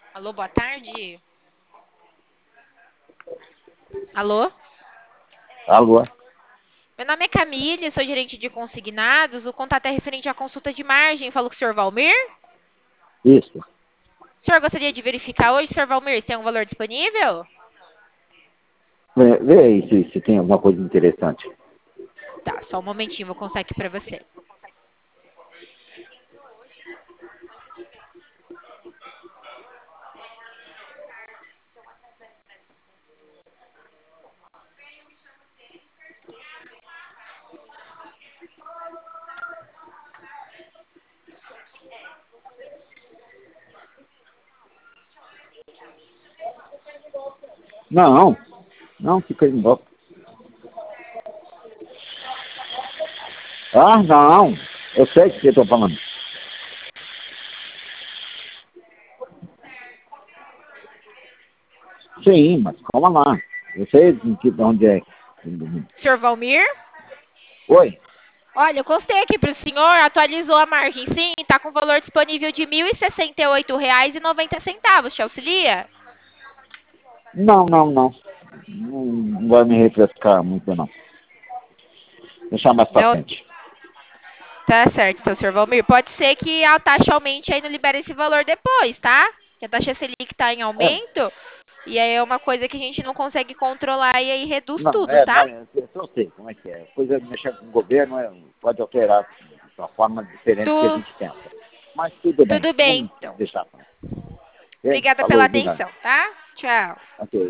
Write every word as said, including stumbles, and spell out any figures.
Alô, boa tarde. Alô? Alô? Meu nome é Camille, sou gerente de consignados. O contato é referente à consulta de margem. Falou com o senhor Valmir? Isso. O senhor gostaria de verificar hoje, senhor Valmir, se tem um valor disponível? Vê, vê aí se, se tem alguma coisa interessante. Tá, só um momentinho, vou contar aqui pra você. Não, não, fica aí embora. Ah, não. Eu sei o que eu estou falando. Sim, mas calma lá. Eu sei de que- de onde é. Senhor Valmir? Oi? Olha, eu costei aqui para o senhor, atualizou a margem sim, está com valor disponível de mil e sessenta e oito reais e noventa centavos. Te auxilia? Não, não, não. Não, não vai me refrescar muito, não. Deixar mais pra Não, frente. tá certo, então, senhor Valmir. Pode ser que a taxa aumente aí não libera esse valor depois, tá? Que a taxa Selic está em É, aumento e aí é uma coisa que a gente não consegue controlar e aí reduz não, tudo, é, tá? não, eu, eu sei como é que é. Coisa de mexer com o governo é, pode alterar de uma forma diferente do que a Tu, gente pensa. Mas tudo bem, tudo bem, vamos então. deixar. Ok? Obrigada Falou, pela obrigado. atenção, tá? Tchau. Ok.